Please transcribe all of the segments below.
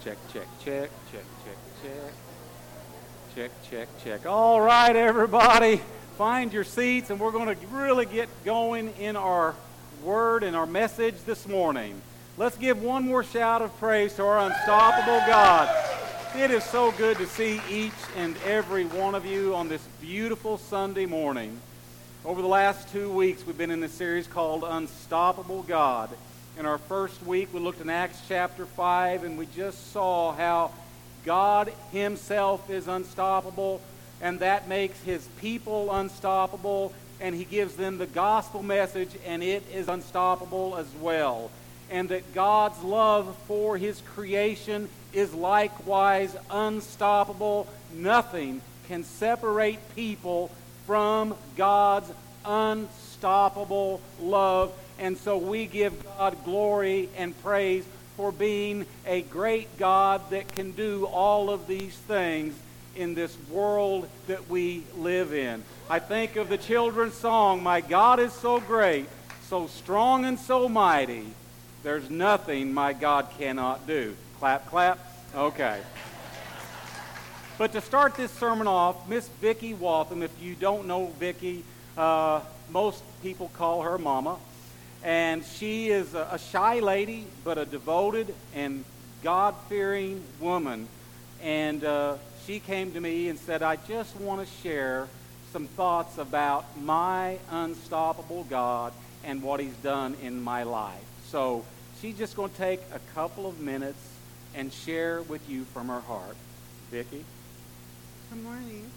check, check, check, check, check, check. Check, check, check. All right, everybody, find your seats, and we're going to really get going in our word and our message this morning. Let's give one more shout of praise to our unstoppable God. It is so good to see each and every one of you on this beautiful Sunday morning. Over the last 2 weeks, we've been in this series called Unstoppable God. In our first week, we looked in Acts chapter 5, and we just saw how God himself is unstoppable, and that makes his people unstoppable, and he gives them the gospel message, and it is unstoppable as well. And that God's love for his creation is likewise unstoppable. Nothing can separate people from God's unstoppable love. And so we give God glory and praise for being a great God that can do all of these things in this world that we live in. I think of the children's song, "My God is so great, so strong and so mighty, there's nothing my God cannot do." Clap, clap. Okay. But to start this sermon off, Miss Vicki Waltham, if you don't know Vicki, most people call her Mama. And she is a shy lady, but a devoted and God-fearing woman. And she came to me and said, "I just want to share some thoughts about my unstoppable God and what he's done in my life." So she's just going to take a couple of minutes and share with you from her heart. Vicki? Good morning.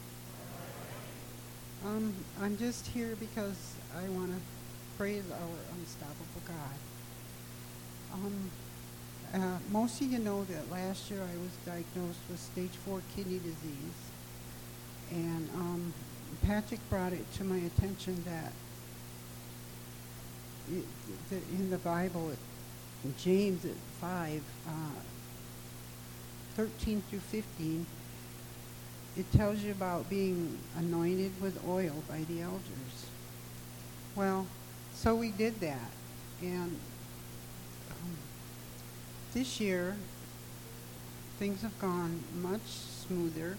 I'm just here because I want to praise our unstoppable God. Most of you know that last year I was diagnosed with stage 4 kidney disease. And Patrick brought it to my attention that in the Bible, in James at 5, 13 through 15, it tells you about being anointed with oil by the elders. Well, so we did that, and this year things have gone much smoother.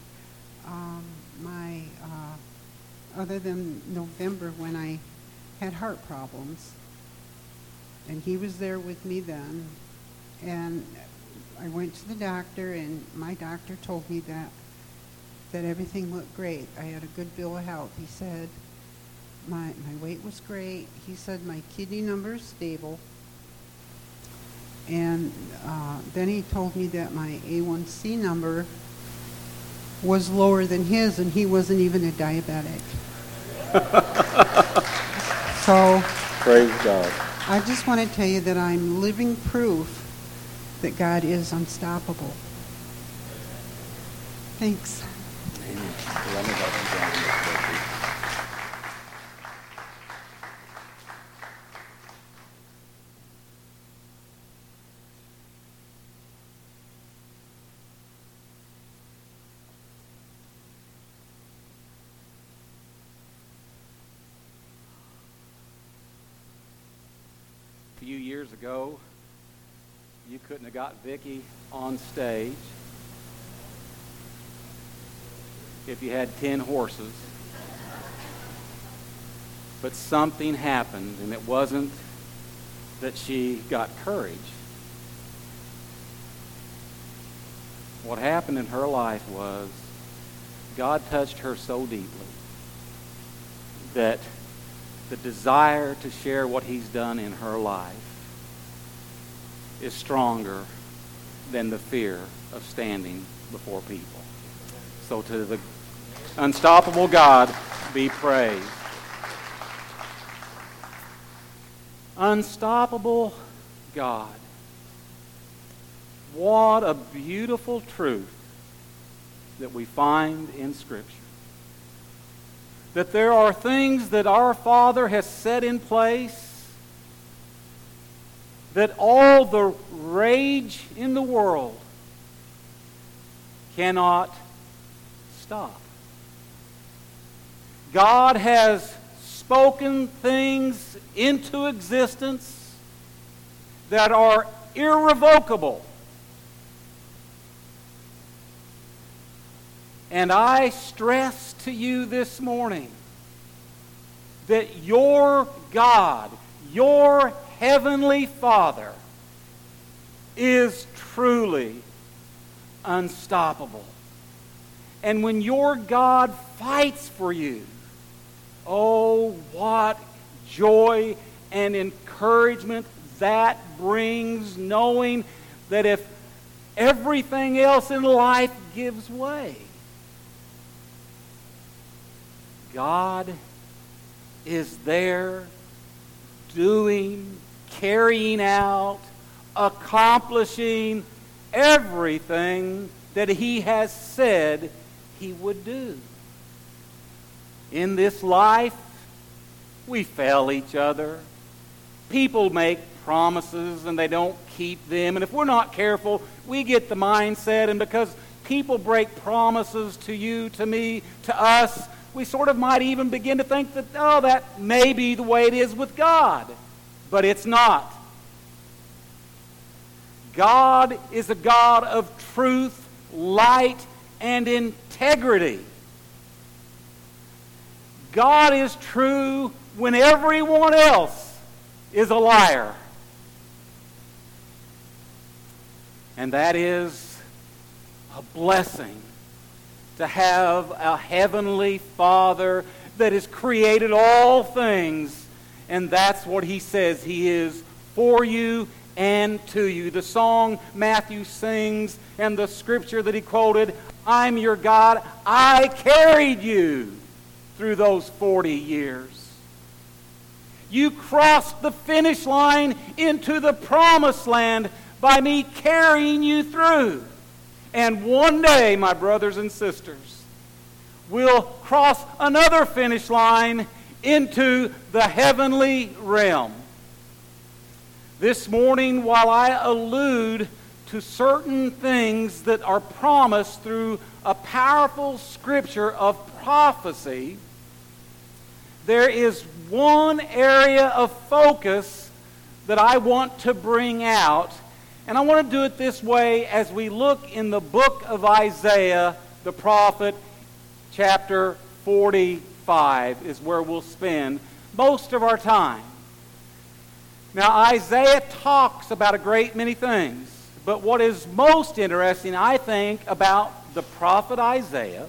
Other than November when I had heart problems, and he was there with me then, and I went to the doctor, and my doctor told me that everything looked great. I had a good bill of health. He said my weight was great. He said my kidney number is stable. And then he told me that my A1C number was lower than his, and he wasn't even a diabetic. So Praise God. I just want to tell you that I'm living proof that God is unstoppable. Thanks. Amen. Let me help you down this, Vicki. A few years ago, you couldn't have got Vicki on stage if you had 10 horses. But something happened, and it wasn't that she got courage. What happened in her life was God touched her so deeply that the desire to share what he's done in her life is stronger than the fear of standing before people. So to the unstoppable God be praised. Unstoppable God. What a beautiful truth that we find in Scripture. That there are things that our Father has set in place, that all the rage in the world cannot stop. God has spoken things into existence that are irrevocable. And I stress to you this morning that your God, your Heavenly Father, is truly unstoppable. And when your God fights for you, oh, what joy and encouragement that brings, knowing that if everything else in life gives way, God is there doing, carrying out, accomplishing everything that He has said He would do. In this life, we fail each other. People make promises and they don't keep them. And if we're not careful, we get the mindset, and because people break promises to you, to me, to us, we sort of might even begin to think that, oh, that may be the way it is with God. But it's not. God is a God of truth, light, and integrity. God is true when everyone else is a liar. And that is a blessing to have a Heavenly Father that has created all things. And that's what He says He is for you and to you. The song Matthew sings and the scripture that he quoted, I'm your God, I carried you through those 40 years. You crossed the finish line into the promised land by me carrying you through. And one day, my brothers and sisters, we'll cross another finish line into the heavenly realm. This morning, while I allude to certain things that are promised through a powerful scripture of prophecy, there is one area of focus that I want to bring out. And I want to do it this way as we look in the book of Isaiah, the prophet, chapter 45 is where we'll spend most of our time. Now, Isaiah talks about a great many things, but what is most interesting, I think, about the prophet Isaiah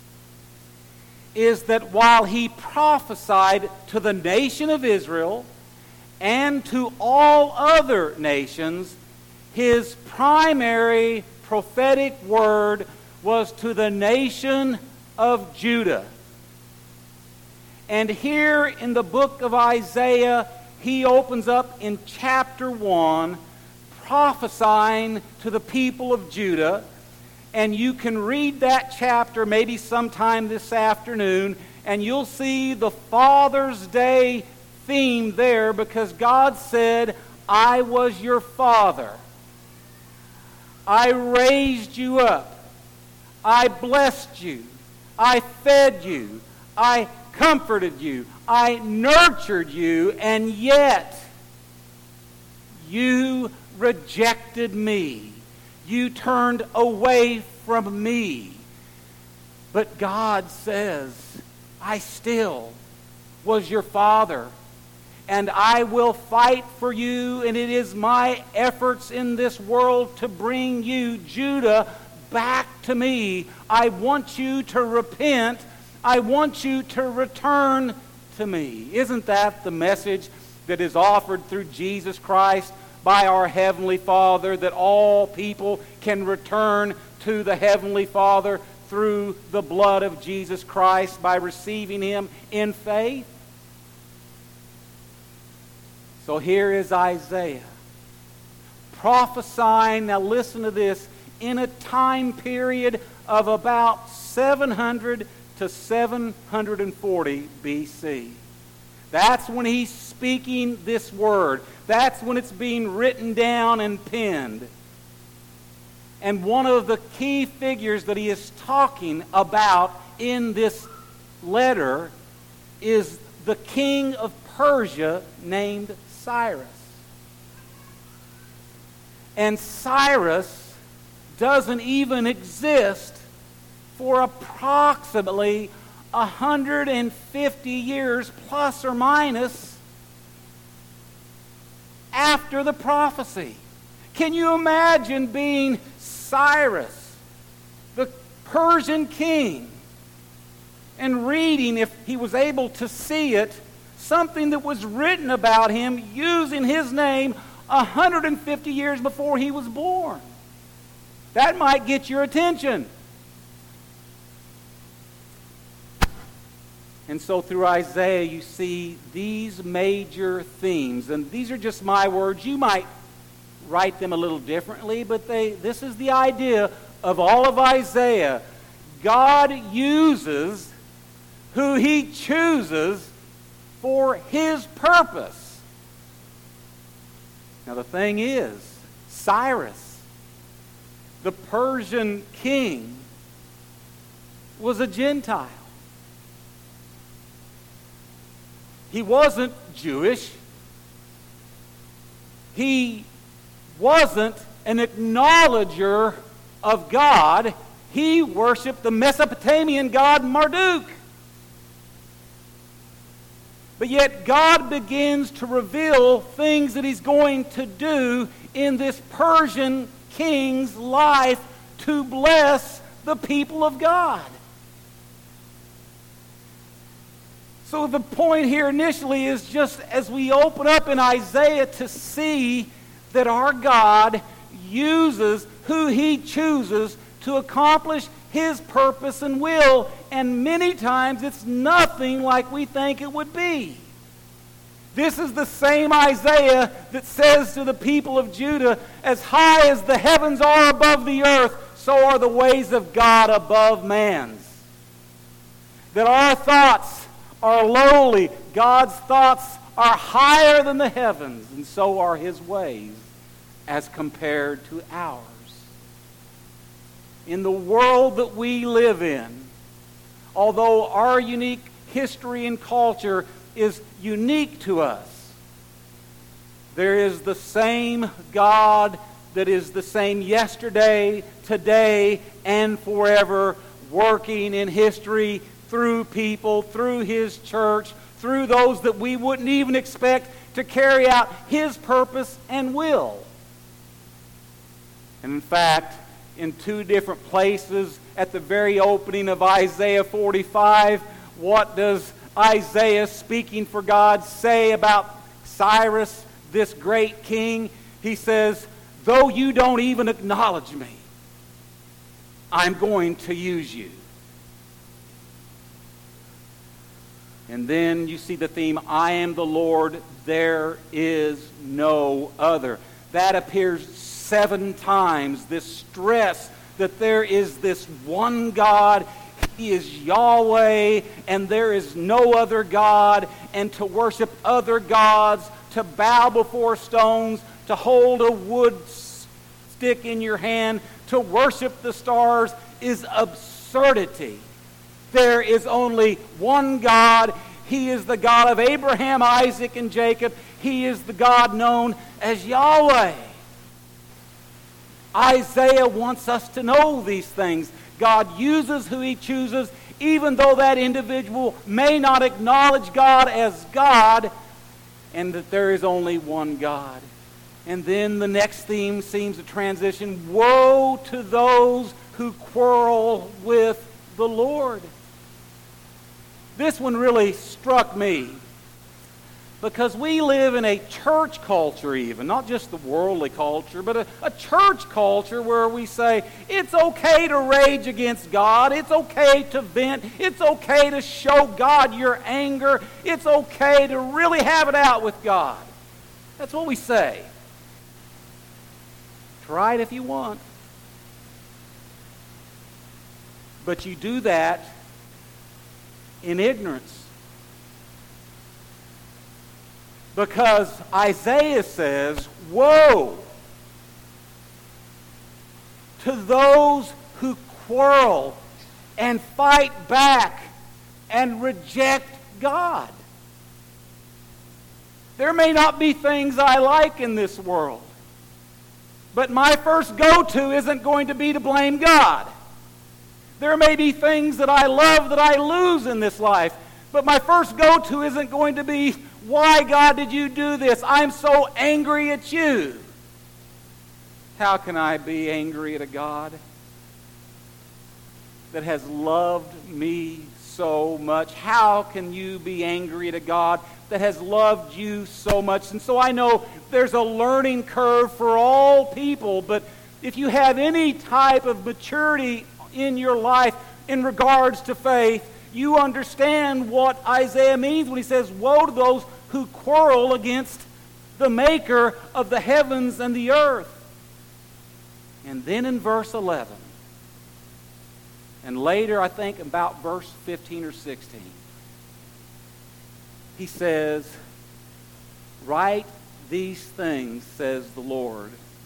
is that while he prophesied to the nation of Israel and to all other nations, his primary prophetic word was to the nation of Judah. And here in the book of Isaiah, he opens up in chapter 1, prophesying to the people of Judah. And you can read that chapter maybe sometime this afternoon, and you'll see the Father's Day theme there, because God said, I was your father. I raised you up. I blessed you. I fed you. I comforted you. I nurtured you, and yet you rejected me. You turned away from me. But God says, I still was your father, and I will fight for you, and it is my efforts in this world to bring you, Judah, back to me. I want you to repent. I want you to return to me. Isn't that the message that is offered through Jesus Christ by our Heavenly Father, that all people can return to the Heavenly Father through the blood of Jesus Christ by receiving Him in faith? So here is Isaiah prophesying, now listen to this, in a time period of about 700 to 740 BC. That's when he's speaking this word. That's when it's being written down and penned. And one of the key figures that he is talking about in this letter is the king of Persia named Cyrus. And Cyrus doesn't even exist for approximately 150 years, plus or minus, after the prophecy. Can you imagine being Cyrus, the Persian king, and reading, if he was able to see it, something that was written about him using his name 150 years before he was born? That might get your attention. And so through Isaiah you see these major themes. And these are just my words. You might write them a little differently, but this is the idea of all of Isaiah. God uses who He chooses for His purpose. Now the thing is, Cyrus, the Persian king, was a Gentile. He wasn't Jewish. He wasn't an acknowledger of God. He worshiped the Mesopotamian god Marduk. But yet God begins to reveal things that He's going to do in this Persian king's life to bless the people of God. So the point here initially is just as we open up in Isaiah to see that our God uses who He chooses to accomplish His purpose and will, and many times it's nothing like we think it would be. This is the same Isaiah that says to the people of Judah, as high as the heavens are above the earth, so are the ways of God above man's. That our thoughts are lowly, God's thoughts are higher than the heavens, and so are His ways as compared to ours. In the world that we live in, although our unique history and culture is unique to us, there is the same God that is the same yesterday, today, and forever, working in history through people, through His church, through those that we wouldn't even expect to carry out His purpose and will. And in fact, in two different places at the very opening of Isaiah 45, what does Isaiah, speaking for God, say about Cyrus, this great king? He says, though you don't even acknowledge me, I'm going to use you. And then you see the theme, I am the Lord, there is no other. That appears 7 times, this stress that there is this one God. He is Yahweh, and there is no other God. And to worship other gods, to bow before stones, to hold a wood stick in your hand, to worship the stars is absurdity. There is only one God. He is the God of Abraham, Isaac, and Jacob. He is the God known as Yahweh. Isaiah wants us to know these things. God uses who He chooses, even though that individual may not acknowledge God as God, and that there is only one God. And then the next theme seems to transition. Woe to those who quarrel with the Lord. This one really struck me, because we live in a church culture even, not just the worldly culture, but a church culture where we say, it's okay to rage against God, it's okay to vent, it's okay to show God your anger, it's okay to really have it out with God. That's what we say. Try it if you want. But you do that in ignorance. Because Isaiah says, woe to those who quarrel and fight back and reject God. There may not be things I like in this world, but my first go-to isn't going to be to blame God. There may be things that I love that I lose in this life. But my first go-to isn't going to be, why, God, did you do this? I'm so angry at you. How can I be angry at a God that has loved me so much? How can you be angry at a God that has loved you so much? And so I know there's a learning curve for all people, but if you have any type of maturity in your life in regards to faith, you understand what Isaiah means when he says, woe to those who quarrel against the maker of the heavens and the earth. And then in verse 11, and later I think about verse 15 or 16, he says, write these things, says the Lord,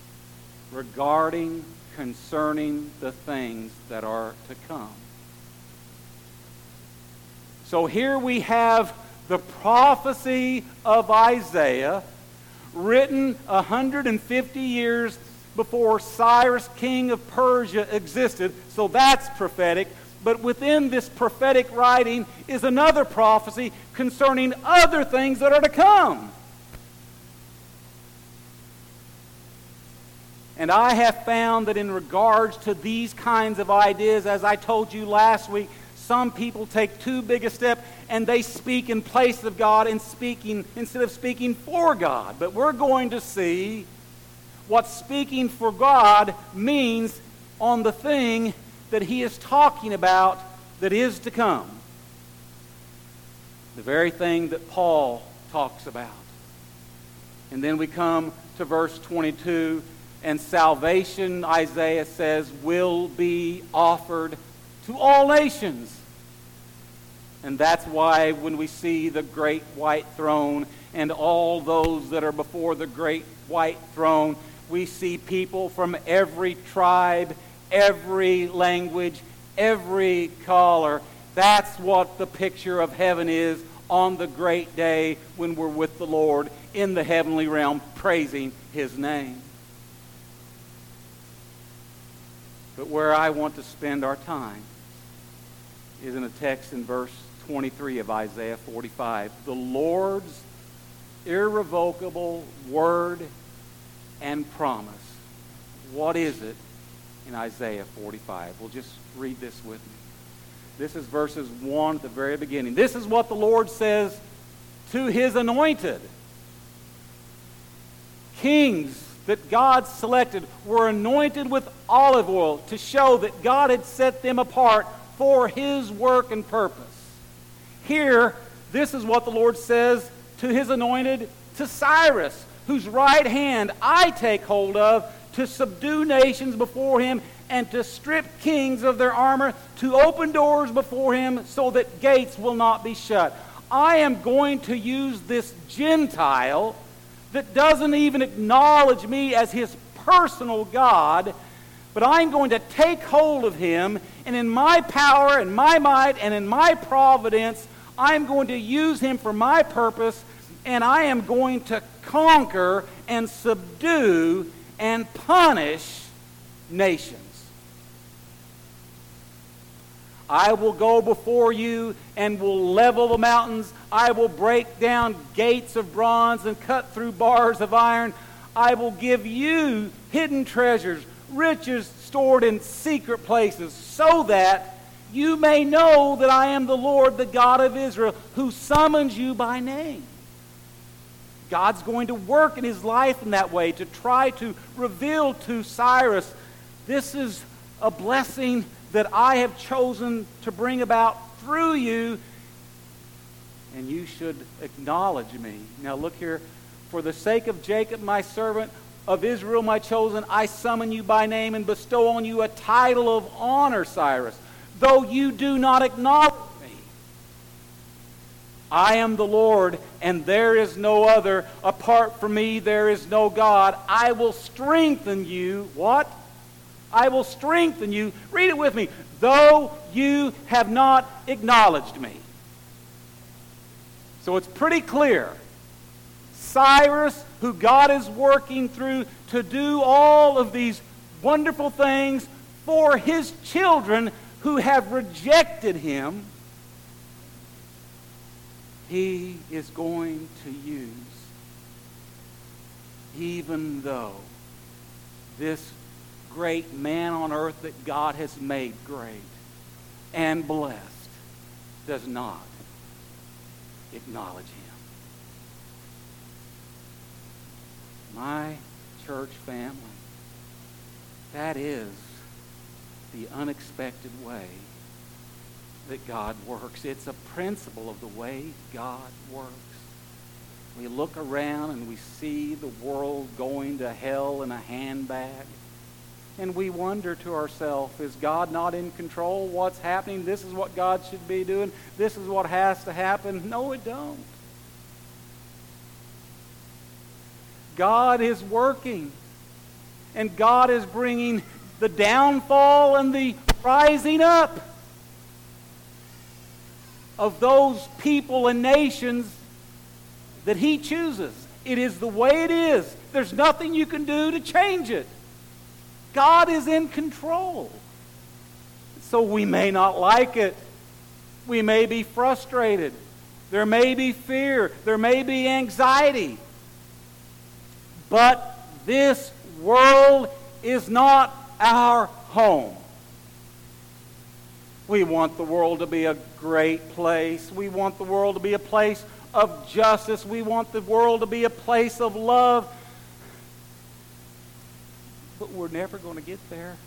concerning the things that are to come. So here we have the prophecy of Isaiah, written 150 years before Cyrus, king of Persia, existed. So that's prophetic. But within this prophetic writing is another prophecy concerning other things that are to come. And I have found that in regards to these kinds of ideas, as I told you last week, some people take too big a step and they speak in place of God instead of speaking for God. But we're going to see what speaking for God means on the thing that he is talking about that is to come. The very thing that Paul talks about. And then we come to verse 22, and salvation, Isaiah says, will be offered to all nations. And that's why when we see the great white throne and all those that are before the great white throne, we see people from every tribe, every language, every color. That's what the picture of heaven is on the great day when we're with the Lord in the heavenly realm praising his name. But where I want to spend our time is in a text in verse 23 of Isaiah 45. The Lord's irrevocable word and promise. What is it in Isaiah 45? We'll just read this with me. This is verses 1 at the very beginning. This is what the Lord says to his anointed. Kings that God selected were anointed with olive oil to show that God had set them apart for his work and purpose. Here, this is what the Lord says to his anointed, to Cyrus, whose right hand I take hold of to subdue nations before him and to strip kings of their armor, to open doors before him so that gates will not be shut. I am going to use this Gentile that doesn't even acknowledge me as his personal God, but I'm going to take hold of him, and in my power and my might and in my providence, I'm going to use him for my purpose, and I am going to conquer and subdue and punish nations. I will go before you and will level the mountains. I will break down gates of bronze and cut through bars of iron. I will give you hidden treasures, riches stored in secret places, so that you may know that I am the Lord, the God of Israel, who summons you by name. God's going to work in his life in that way to try to reveal to Cyrus, this is a blessing that I have chosen to bring about through you, and you should acknowledge me. Now look here. For the sake of Jacob, my servant, of Israel, my chosen, I summon you by name and bestow on you a title of honor, Cyrus, though you do not acknowledge me. I am the Lord, and there is no other. Apart from me, there is no God. I will strengthen you. What? I will strengthen you. Read it with me. Though you have not acknowledged me. So it's pretty clear. Cyrus, who God is working through to do all of these wonderful things for his children who have rejected him, he is going to use, even though this great man on earth that God has made great and blessed does not acknowledge him. My church family, that is the unexpected way that God works. It's a principle of the way God works. We look around and we see the world going to hell in a handbag. And we wonder to ourselves, is God not in control? What's happening? This is what God should be doing. This is what has to happen. No, it don't. God is working. And God is bringing the downfall and the rising up of those people and nations that he chooses. It is the way it is. There's nothing you can do to change it. God is in control. So we may not like it. We may be frustrated. There may be fear. There may be anxiety. But this world is not our home. We want the world to be a great place. We want the world to be a place of justice. We want the world to be a place of love. But we're never going to get there.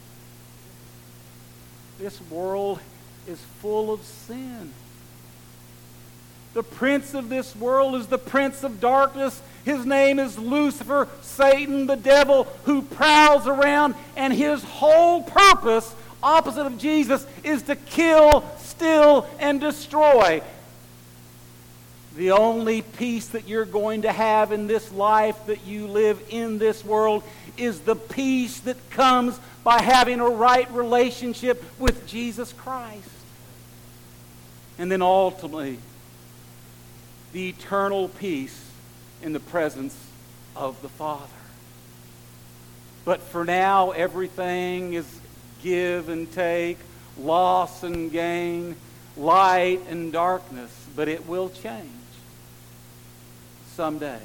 This world is full of sin. The prince of this world is the prince of darkness. His name is Lucifer, Satan, the devil, who prowls around, and his whole purpose, opposite of Jesus, is to kill, steal, and destroy. The only peace that you're going to have in this life that you live in this world is the peace that comes by having a right relationship with Jesus Christ. And then ultimately, the eternal peace in the presence of the Father. But for now, everything is give and take, loss and gain, light and darkness. But it will change someday.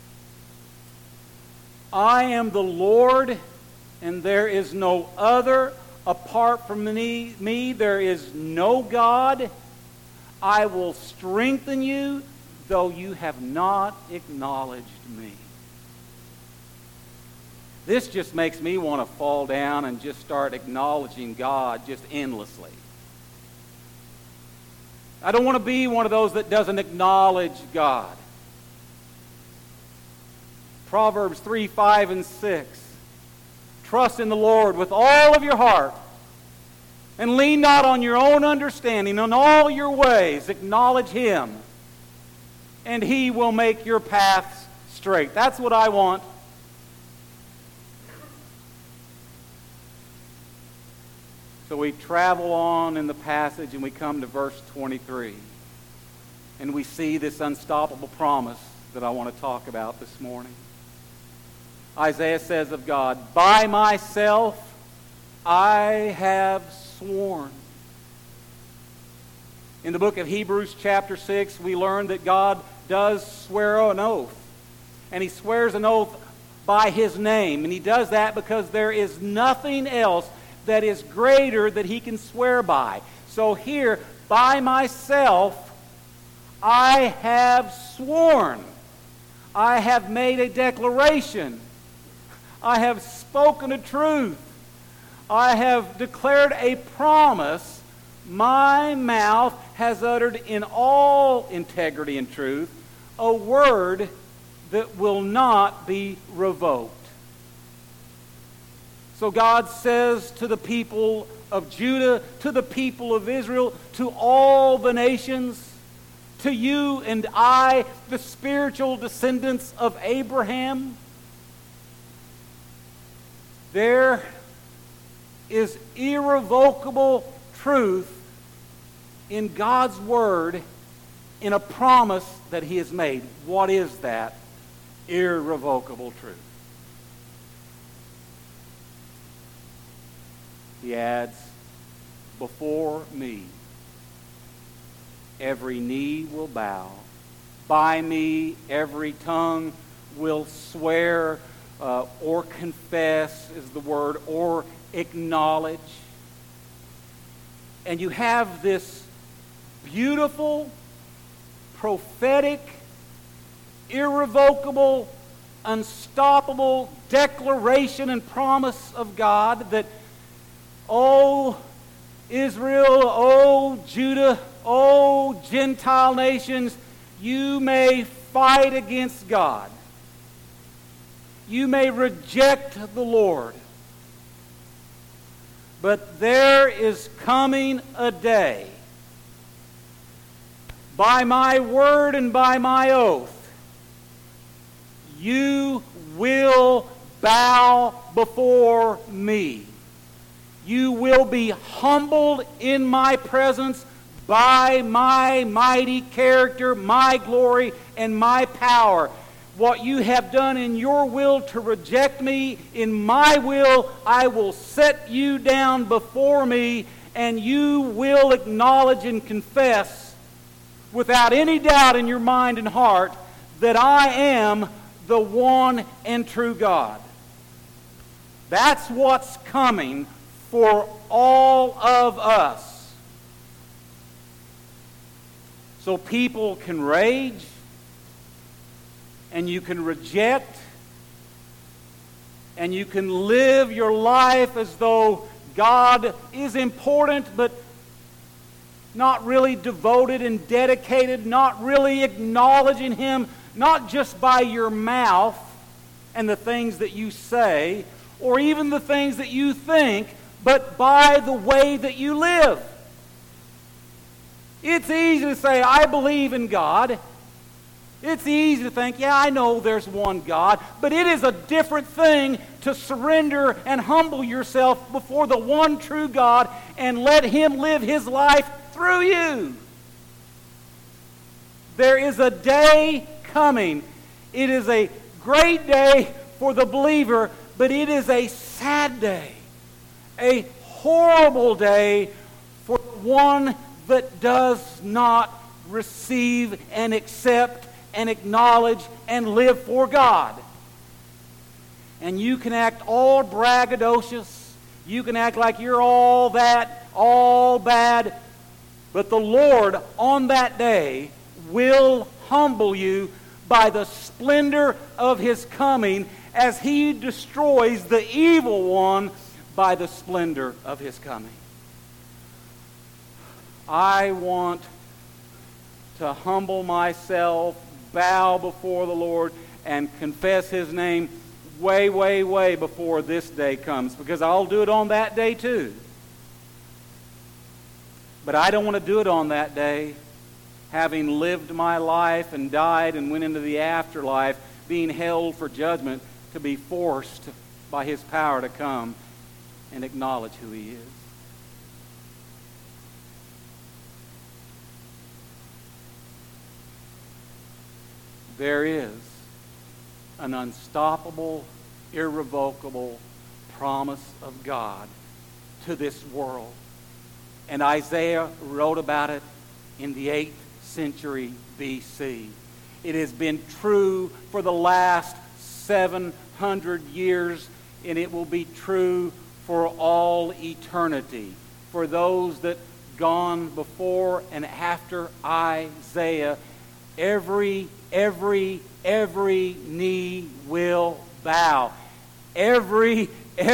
I am the Lord, and there is no other. Apart from me, there is no God. I will strengthen you, though you have not acknowledged me. This just makes me want to fall down and just start acknowledging God just endlessly. I don't want to be one of those that doesn't acknowledge God. Proverbs 3, 5, and 6. Trust in the Lord with all of your heart, and lean not on your own understanding. In all your ways acknowledge Him, and He will make your paths straight. That's what I want. So we travel on in the passage and we come to verse 23. And we see this unstoppable promise that I want to talk about this morning. Isaiah says of God, "By myself I have sworn." In the book of Hebrews chapter 6, we learn that God does swear an oath. And He swears an oath by His name. And He does that because there is nothing else that is greater that He can swear by. So here, by myself, I have sworn. I have made a declaration. I have spoken a truth. I have declared a promise. My mouth has uttered in all integrity and truth a word that will not be revoked. So God says to the people of Judah, to the people of Israel, to all the nations, to you and I, the spiritual descendants of Abraham, there is irrevocable truth in God's Word in a promise that He has made. What is that irrevocable truth? He adds, before me. Every knee will bow. By me, every tongue will swear or confess is the word, or acknowledge. And you have this beautiful, prophetic, irrevocable, unstoppable declaration and promise of God that, O Israel, O Judah, O Gentile nations, you may fight against God. You may reject the Lord. But there is coming a day, by my word and by my oath, you will bow before me. You will be humbled in my presence by my mighty character, my glory, and my power. What you have done in your will to reject me, in my will I will set you down before me, and you will acknowledge and confess without any doubt in your mind and heart that I am the one and true God. That's what's coming for all of us. So people can rage, and you can reject, and you can live your life as though God is important, but not really devoted and dedicated, not really acknowledging Him, not just by your mouth and the things that you say, or even the things that you think, but by the way that you live. It's easy to say, I believe in God. It's easy to think, yeah, I know there's one God. But it is a different thing to surrender and humble yourself before the one true God and let Him live His life through you. There is a day coming. It is a great day for the believer, but it is a sad day. A horrible day for the one that does not receive and accept and acknowledge and live for God. And you can act all braggadocious. You can act like you're all that, all bad. But the Lord on that day will humble you by the splendor of His coming as He destroys the evil one by the splendor of His coming. I want to humble myself, bow before the Lord, and confess His name way, way, way before this day comes, because I'll do it on that day too. But I don't want to do it on that day, having lived my life and died and went into the afterlife, being held for judgment, to be forced by His power to come and acknowledge who He is. There is an unstoppable, irrevocable promise of God to this world. And Isaiah wrote about it in the 8th century BC. It has been true for the last 700 years, and it will be true for all eternity. For those that gone before and after Isaiah, every knee will bow. Every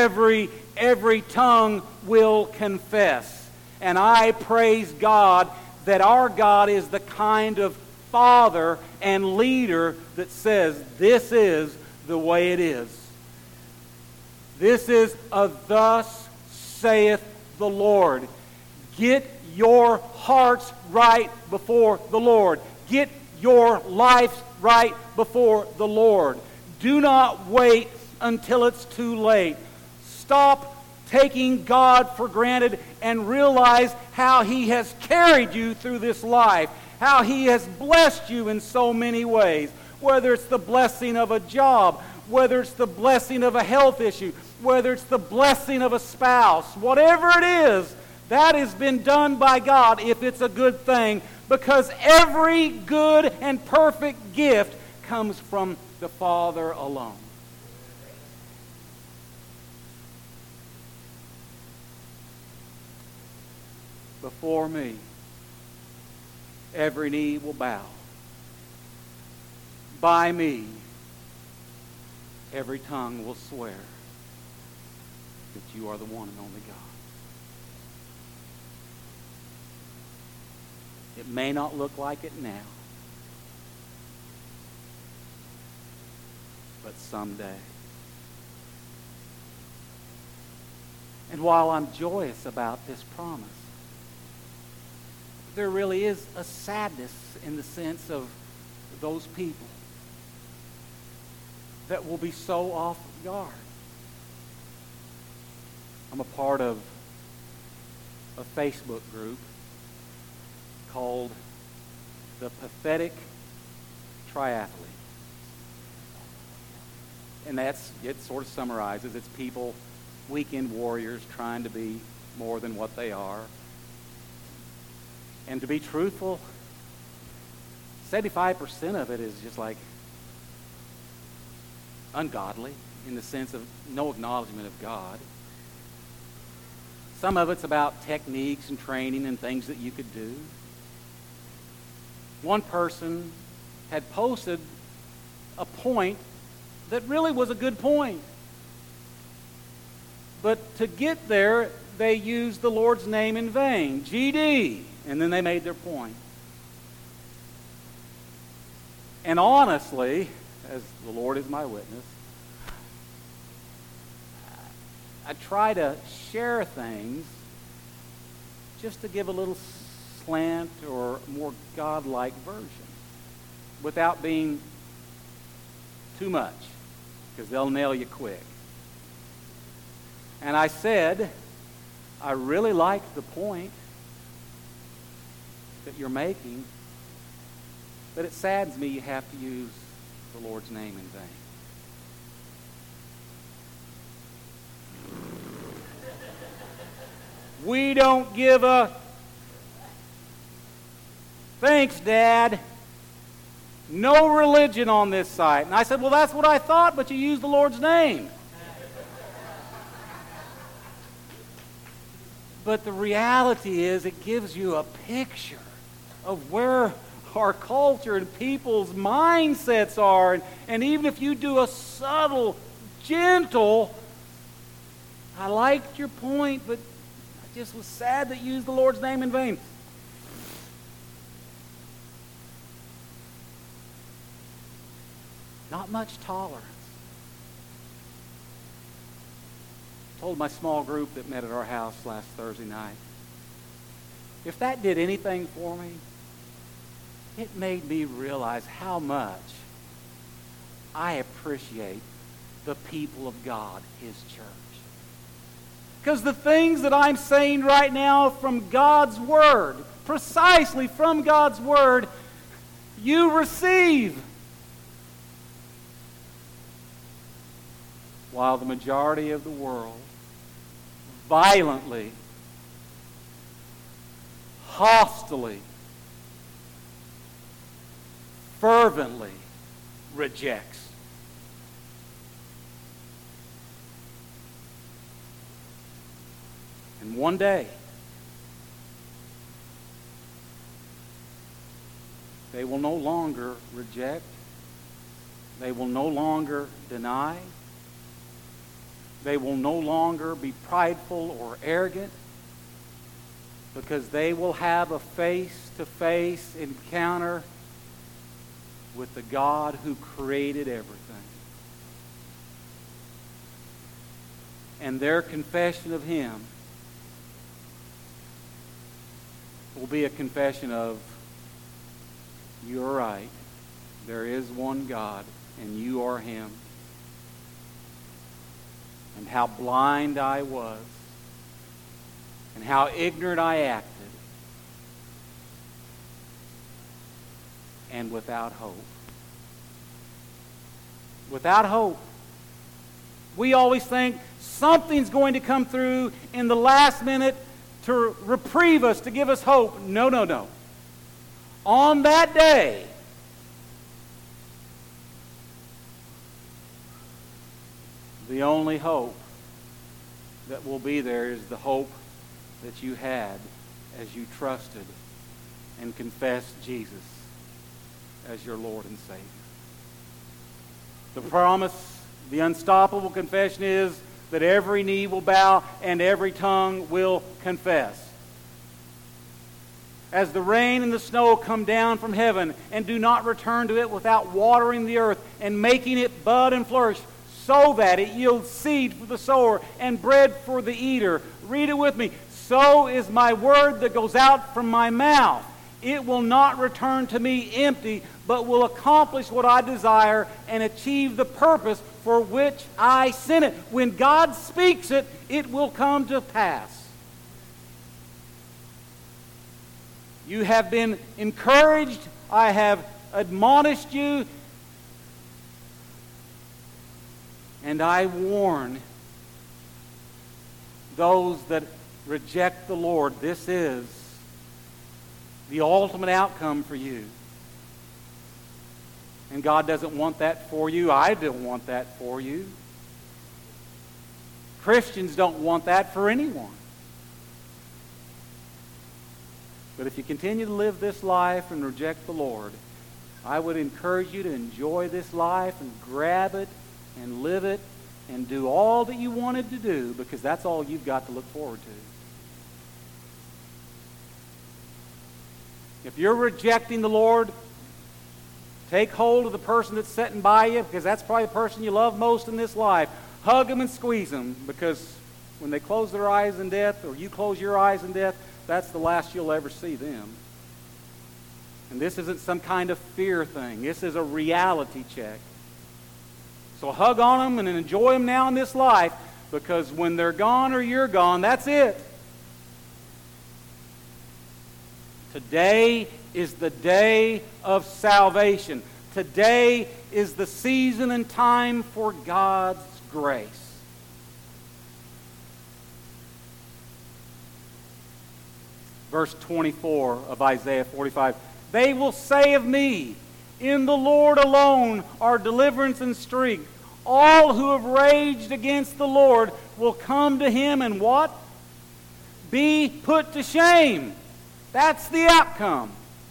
tongue will confess. And I praise God that our God is the kind of Father and leader that says, this is the way it is. This is a thus saith the Lord. Get your hearts right before the Lord. Get your lives right before the Lord. Do not wait until it's too late. Stop taking God for granted and realize how He has carried you through this life, how He has blessed you in so many ways, whether it's the blessing of a job, whether it's the blessing of a health issue, whether it's the blessing of a spouse, whatever it is That has been done by God if it's a good thing, because every good and perfect gift comes from the Father alone. Before me, every knee will bow. By me, every tongue will swear that you are the one and only God. It may not look like it now, but someday. And while I'm joyous about this promise, there really is a sadness in the sense of those people that will be so off guard. I'm a part of a Facebook group called The Pathetic Triathlete. And it sort of summarizes, it's people, weekend warriors, trying to be more than what they are. And to be truthful, 75% of it is just like ungodly in the sense of no acknowledgement of God. Some of it's about techniques and training and things that you could do. One person had posted a point that really was a good point. But to get there, they used the Lord's name in vain. GD. And then they made their point. And honestly, as the Lord is my witness, I try to share things just to give a little slant or more godlike version without being too much, because they'll nail you quick. And I said, I really like the point that you're making, but it saddens me you have to use the Lord's name in vain. We don't give a thanks, Dad. No religion on this site. And I said, well, that's what I thought, but you used the Lord's name. But the reality is it gives you a picture of where our culture and people's mindsets are. And even if you do a subtle, gentle, I liked your point, but I just was sad that you used the Lord's name in vain. Not much tolerance. I told my small group that met at our house last Thursday night, if that did anything for me, it made me realize how much I appreciate the people of God, His church. Because the things that I'm saying right now from God's Word, precisely from God's Word, you receive. While the majority of the world violently, hostilely, fervently rejects. And one day, they will no longer reject. They will no longer deny. They will no longer be prideful or arrogant, because they will have a face-to-face encounter with the God who created everything. And their confession of Him will be a confession of, you're right, there is one God, and you are Him. And how blind I was, and how ignorant I acted, and without hope. Without hope. We always think something's going to come through in the last minute to reprieve us, to give us hope. No, no, no. On that day, the only hope that will be there is the hope that you had as you trusted and confessed Jesus as your Lord and Savior. The promise, the unstoppable confession is that every knee will bow and every tongue will confess. As the rain and the snow come down from heaven and do not return to it without watering the earth and making it bud and flourish, so that it yields seed for the sower and bread for the eater. Read it with me. So is my word that goes out from my mouth. It will not return to me empty, but will accomplish what I desire and achieve the purpose for which I sent it. When God speaks it, it will come to pass. You have been encouraged. I have admonished you. And I warn those that reject the Lord. This is the ultimate outcome for you. And God doesn't want that for you. I don't want that for you. Christians don't want that for anyone. But if you continue to live this life and reject the Lord, I would encourage you to enjoy this life and grab it and live it and do all that you wanted to do, because that's all you've got to look forward to. If you're rejecting the Lord, take hold of the person that's sitting by you, because that's probably the person you love most in this life. Hug them and squeeze them, because when they close their eyes in death, or you close your eyes in death, that's the last you'll ever see them. And this isn't some kind of fear thing. This is a reality check. So hug on them and enjoy them now in this life, because when they're gone or you're gone, that's it. Today is the day of salvation. Today is the season and time for God's grace. Verse 24 of Isaiah 45. They will say of me, in the Lord alone are deliverance and strength. All who have raged against the Lord will come to him and what? Be put to shame. That's the outcome.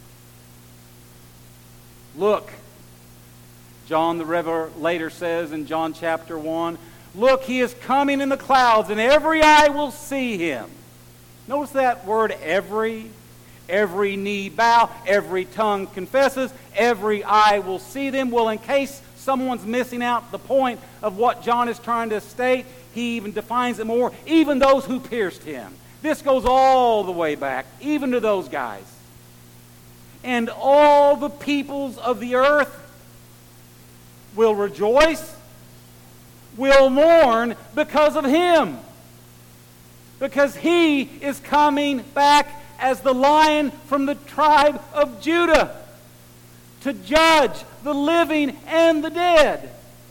Look, John the Revelator says in John chapter 1, look, he is coming in the clouds, and every eye will see him. Notice that word every. Every knee bow, every tongue confesses, every eye will see them. Well, in case someone's missing out the point of what John is trying to state, he even defines it more. Even those who pierced him. This goes all the way back, even to those guys. And all the peoples of the earth will rejoice, will mourn because of him. Because he is coming back as the Lion from the tribe of Judah to judge the living and the dead.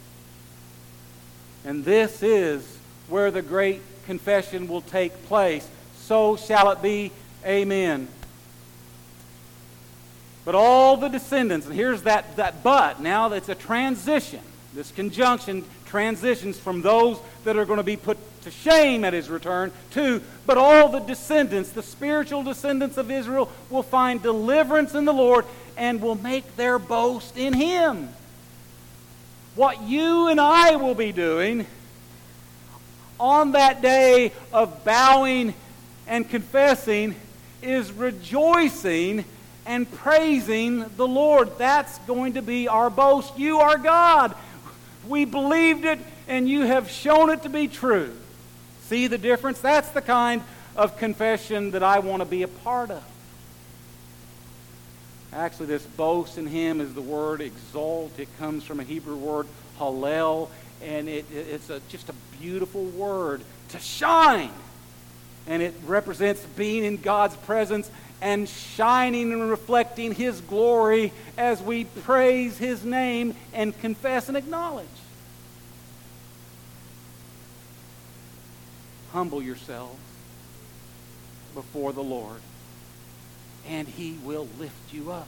And this is where the great confession will take place. So shall it be. Amen. But all the descendants, and here's that but. Now it's a transition. This conjunction transitions from those that are going to be put to shame at his return to, but all the descendants, the spiritual descendants of Israel, will find deliverance in the Lord and will make their boast in him. What you and I will be doing on that day of bowing and confessing is rejoicing and praising the Lord. That's going to be our boast. You are God. We believed it, and you have shown it to be true. See the difference? That's the kind of confession that I want to be a part of. Actually, this boast in him is the word exalt. It comes from a Hebrew word, hallel, and it's just a beautiful word, to shine. And it represents being in God's presence and shining and reflecting his glory as we praise his name and confess and acknowledge. Humble yourselves. before the Lord, and He will lift you up.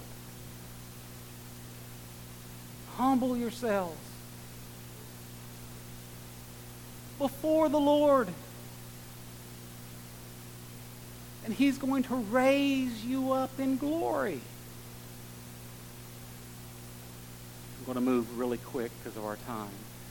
Humble yourselves before the Lord, and He's going to raise you up in glory. I'm going to move really quick because of our time.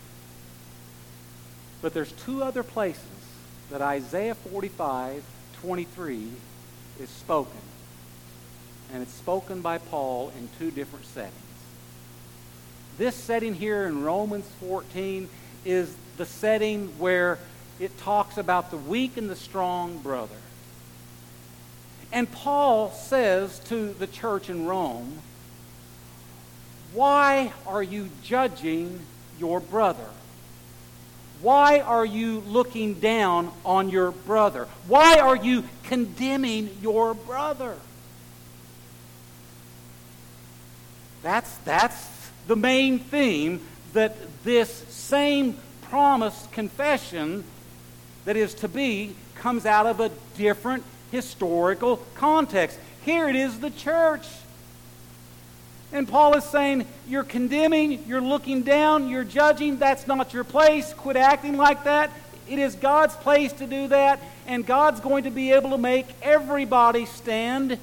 But there's two other places that Isaiah 45:23 is spoken. And it's spoken by Paul in two different settings. This setting here in Romans 14 is the setting where it talks about the weak and the strong brother. And Paul says to the church in Rome, why are you judging your brother? Why are you looking down on your brother? Why are you condemning your brother? That's the main theme that this same promised confession that is to be comes out of a different historical context. Here it is the church. And Paul is saying, you're condemning, you're looking down, you're judging. That's not your place. Quit acting like that. It is God's place to do that. And God's going to be able to make everybody stand.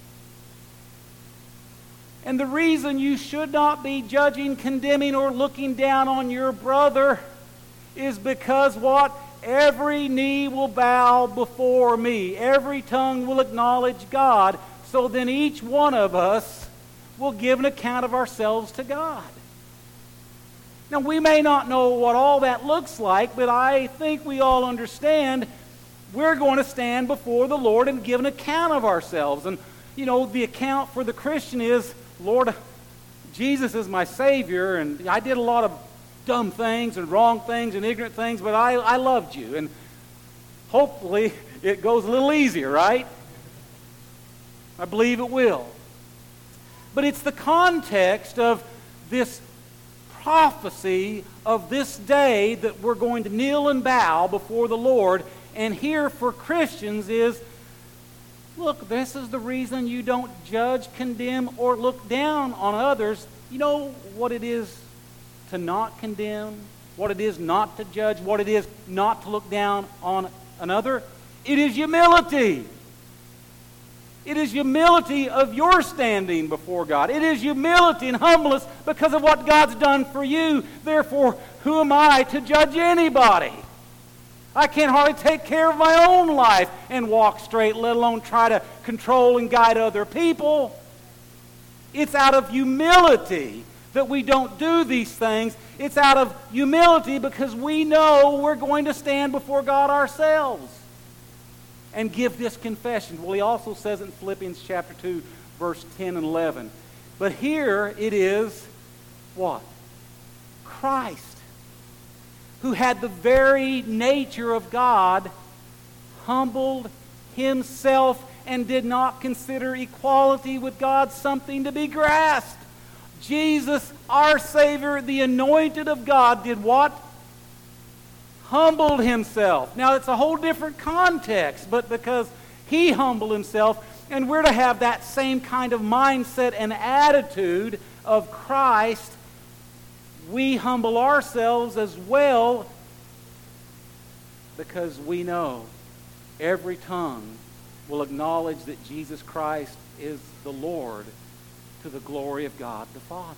And the reason you should not be judging, condemning, or looking down on your brother is because what? Every knee will bow before me. Every tongue will acknowledge God. So then each one of us will give an account of ourselves to God. Now, we may not know what all that looks like, but I think we all understand we're going to stand before the Lord and give an account of ourselves. And, you know, the account for the Christian is, Lord, Jesus is my Savior, and I did a lot of dumb things and wrong things and ignorant things, but I loved you. And hopefully it goes a little easier, right? I believe it will. But it's the context of this prophecy of this day that we're going to kneel and bow before the Lord. And here for Christians is, look, this is the reason you don't judge, condemn, or look down on others. You know what it is to not condemn, what it is not to judge, what it is not to look down on another? It is humility. It is humility of your standing before God. It is humility and humbleness because of what God's done for you. Therefore, who am I to judge anybody? I can't hardly take care of my own life and walk straight, let alone try to control and guide other people. It's out of humility that we don't do these things. It's out of humility because we know we're going to stand before God ourselves and give this confession. Well, he also says it in Philippians chapter 2, verse 10 and 11. But here it is, what? Christ, who had the very nature of God, humbled himself and did not consider equality with God something to be grasped. Jesus, our Savior, the anointed of God, did what? Humbled himself. Now, it's a whole different context, but because he humbled himself, and we're to have that same kind of mindset and attitude of Christ, we humble ourselves as well because we know every tongue will acknowledge that Jesus Christ is the Lord to the glory of God the Father.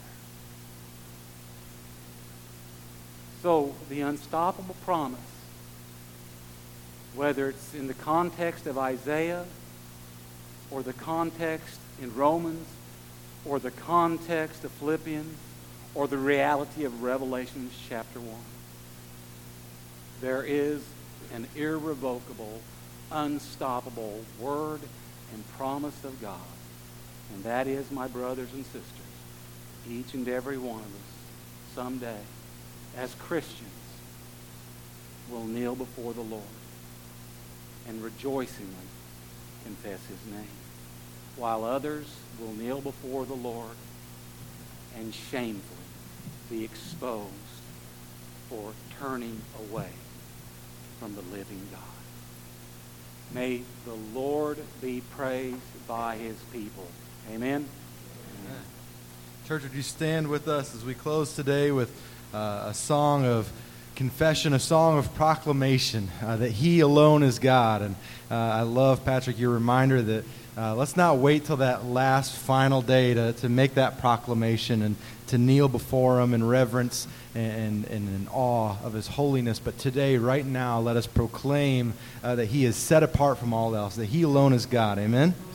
So, the unstoppable promise, whether it's in the context of Isaiah or the context in Romans or the context of Philippians or the reality of Revelation chapter 1, there is an irrevocable, unstoppable word and promise of God. And that is, my brothers and sisters, each and every one of us someday, as Christians, will kneel before the Lord and rejoicingly confess his name, while others will kneel before the Lord and shamefully be exposed for turning away from the living God. May the Lord be praised by His people. Amen. Amen. Church, would you stand with us as we close today with a song of confession, a song of proclamation that He alone is God. And I love, Patrick, your reminder that let's not wait till that last final day to make that proclamation and to kneel before Him in reverence and in awe of His holiness. But today, right now, let us proclaim that He is set apart from all else, that He alone is God. Amen?